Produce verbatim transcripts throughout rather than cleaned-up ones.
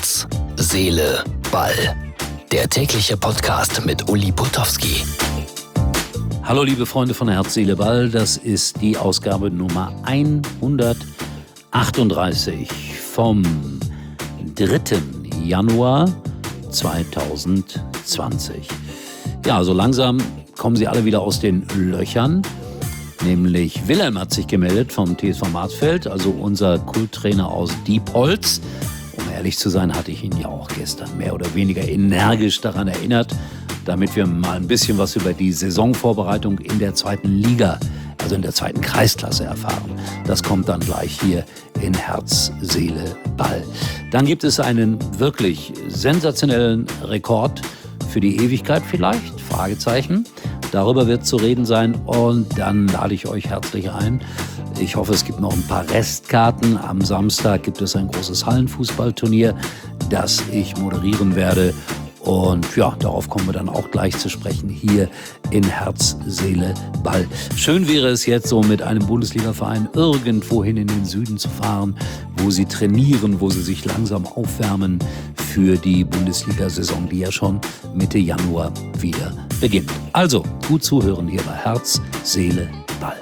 Herz, Seele, Ball. Der tägliche Podcast mit Uli Potowski. Hallo liebe Freunde von Herz, Seele, Ball. Das ist die Ausgabe Nummer hundertachtunddreißig vom dritten Januar zweitausendzwanzig. Ja, so langsam kommen sie alle wieder aus den Löchern. Nämlich Wilhelm hat sich gemeldet vom T S V Marsfeld, also unser Kulttrainer aus Diepholz. Um ehrlich zu sein, hatte ich ihn ja auch gestern mehr oder weniger energisch daran erinnert, damit wir mal ein bisschen was über die Saisonvorbereitung in der zweiten Liga, also in der zweiten Kreisklasse erfahren. Das kommt dann gleich hier in Herz, Seele, Ball. Dann gibt es einen wirklich sensationellen Rekord für die Ewigkeit vielleicht, Fragezeichen. Darüber wird zu reden sein und dann lade ich euch herzlich ein. Ich hoffe, es gibt noch ein paar Restkarten. Am Samstag gibt es ein großes Hallenfußballturnier, das ich moderieren werde. Und ja, darauf kommen wir dann auch gleich zu sprechen hier in Herz, Seele, Ball. Schön wäre es jetzt so mit einem Bundesliga-Verein irgendwohin in den Süden zu fahren, wo sie trainieren, wo sie sich langsam aufwärmen für die Bundesliga-Saison, die ja schon Mitte Januar wieder beginnt. Also, gut zuhören hier bei Herz, Seele, Ball.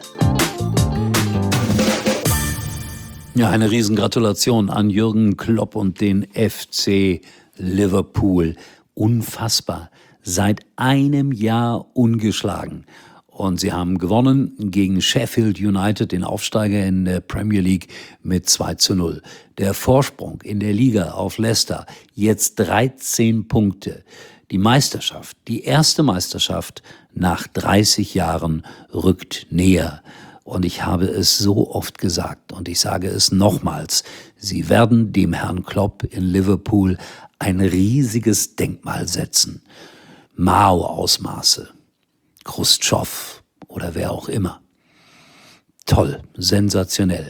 Ja, eine Riesengratulation an Jürgen Klopp und den F C Liverpool. Unfassbar. Seit einem Jahr ungeschlagen. Und sie haben gewonnen gegen Sheffield United, den Aufsteiger in der Premier League, mit zwei zu null. Der Vorsprung in der Liga auf Leicester, jetzt dreizehn Punkte. Die Meisterschaft, die erste Meisterschaft nach dreißig Jahren rückt näher. Und ich habe es so oft gesagt und ich sage es nochmals, sie werden dem Herrn Klopp in Liverpool ein riesiges Denkmal setzen. Mao-Ausmaße, Khrushchev oder wer auch immer. Toll, sensationell.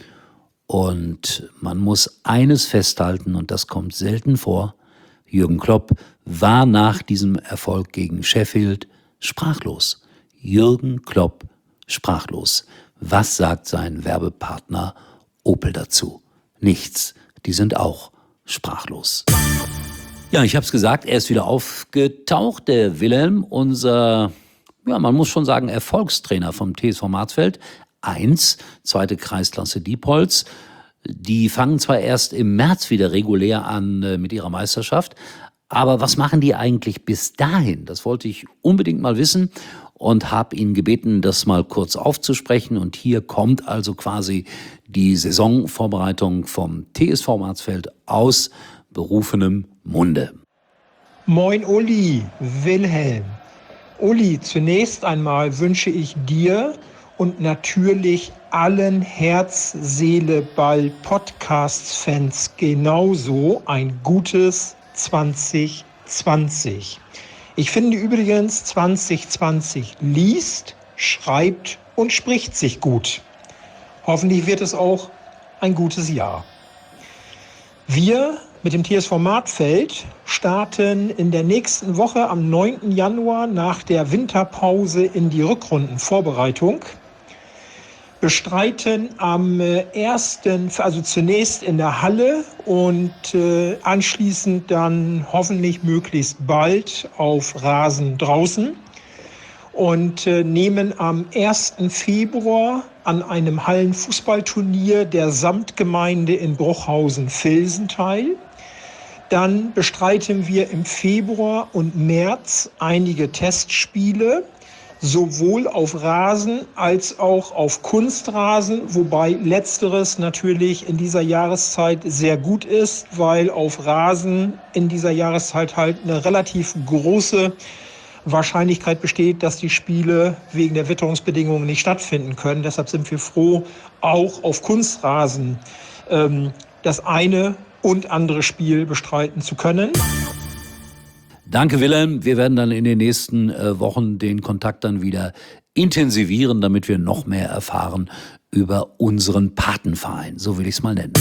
Und man muss eines festhalten, und das kommt selten vor, Jürgen Klopp war nach diesem Erfolg gegen Sheffield sprachlos. Jürgen Klopp sprachlos. Was sagt sein Werbepartner Opel dazu? Nichts. Die sind auch sprachlos. Ja, ich habe es gesagt, er ist wieder aufgetaucht, der Wilhelm, unser, ja, man muss schon sagen, Erfolgstrainer vom T S V Marsfeld. Eins, zweite Kreisklasse Diepholz. Die fangen zwar erst im März wieder regulär an äh, mit ihrer Meisterschaft, aber was machen die eigentlich bis dahin? Das wollte ich unbedingt mal wissen und habe ihn gebeten, das mal kurz aufzusprechen. Und hier kommt also quasi die Saisonvorbereitung vom T S V Marsfeld aus berufenem Munde. Moin Uli, Wilhelm. Uli, zunächst einmal wünsche ich dir und natürlich allen Herz, Seele, Ball Podcasts-Fans genauso ein gutes zwanzig zwanzig. Ich finde übrigens, zwanzig zwanzig liest, schreibt und spricht sich gut. Hoffentlich wird es auch ein gutes Jahr. Wir mit dem T S V Marsfeld starten in der nächsten Woche am neunten Januar nach der Winterpause in die Rückrundenvorbereitung. Bestreiten am ersten, also zunächst in der Halle und äh, anschließend dann hoffentlich möglichst bald auf Rasen draußen und äh, nehmen am ersten Februar an einem Hallenfußballturnier der Samtgemeinde in Bruchhausen-Vilsen teil. Dann bestreiten wir im Februar und März einige Testspiele, sowohl auf Rasen als auch auf Kunstrasen, wobei letzteres natürlich in dieser Jahreszeit sehr gut ist, weil auf Rasen in dieser Jahreszeit halt eine relativ große Wahrscheinlichkeit besteht, dass die Spiele wegen der Witterungsbedingungen nicht stattfinden können. Deshalb sind wir froh, auch auf Kunstrasen ähm, das eine und andere Spiel bestreiten zu können. Danke Wilhelm, wir werden dann in den nächsten äh, Wochen den Kontakt dann wieder intensivieren, damit wir noch mehr erfahren über unseren Patenverein, so will ich es mal nennen.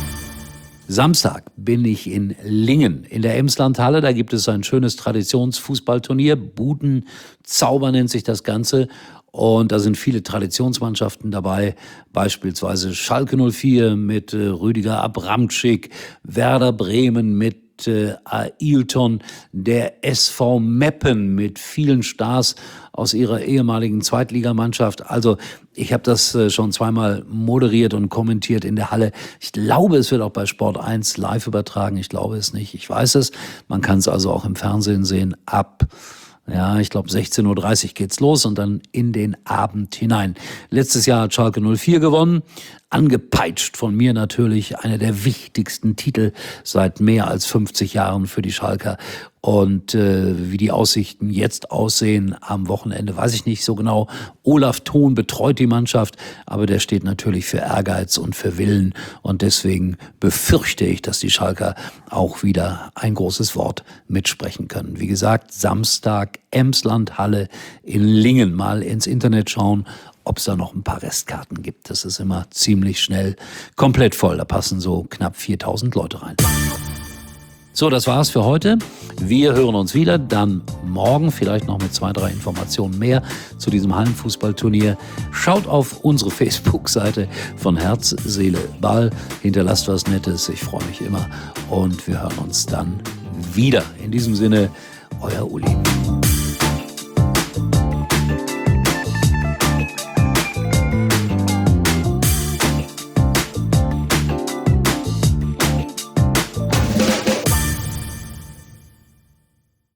Samstag bin ich in Lingen in der Emslandhalle. Da gibt es ein schönes Traditionsfußballturnier. Budenzauber nennt sich das Ganze. Und da sind viele Traditionsmannschaften dabei, beispielsweise Schalke null vier mit äh, Rüdiger Abramczyk, Werder Bremen mit äh, Ailton, der S V Meppen mit vielen Stars aus ihrer ehemaligen Zweitligamannschaft. Also ich habe das äh, schon zweimal moderiert und kommentiert in der Halle. Ich glaube, es wird auch bei Sport eins live übertragen. Ich glaube es nicht. Ich weiß es. Man kann es also auch im Fernsehen sehen ab... Ja, ich glaube sechzehn Uhr dreißig geht's los und dann in den Abend hinein. Letztes Jahr hat Schalke null vier gewonnen, angepeitscht von mir natürlich, einer der wichtigsten Titel seit mehr als fünfzig Jahren für die Schalker. Und äh, wie die Aussichten jetzt aussehen am Wochenende, weiß ich nicht so genau. Olaf Thon betreut die Mannschaft, aber der steht natürlich für Ehrgeiz und für Willen. Und deswegen befürchte ich, dass die Schalker auch wieder ein großes Wort mitsprechen können. Wie gesagt, Samstag, Emsland-Halle in Lingen. Mal ins Internet schauen, ob es da noch ein paar Restkarten gibt. Das ist immer ziemlich schnell komplett voll. Da passen so knapp viertausend Leute rein. So, das war's für heute. Wir hören uns wieder, dann morgen vielleicht noch mit zwei, drei Informationen mehr zu diesem Hallenfußballturnier. Schaut auf unsere Facebook-Seite von Herz, Seele, Ball. Hinterlasst was Nettes, ich freue mich immer. Und wir hören uns dann wieder. In diesem Sinne, euer Uli.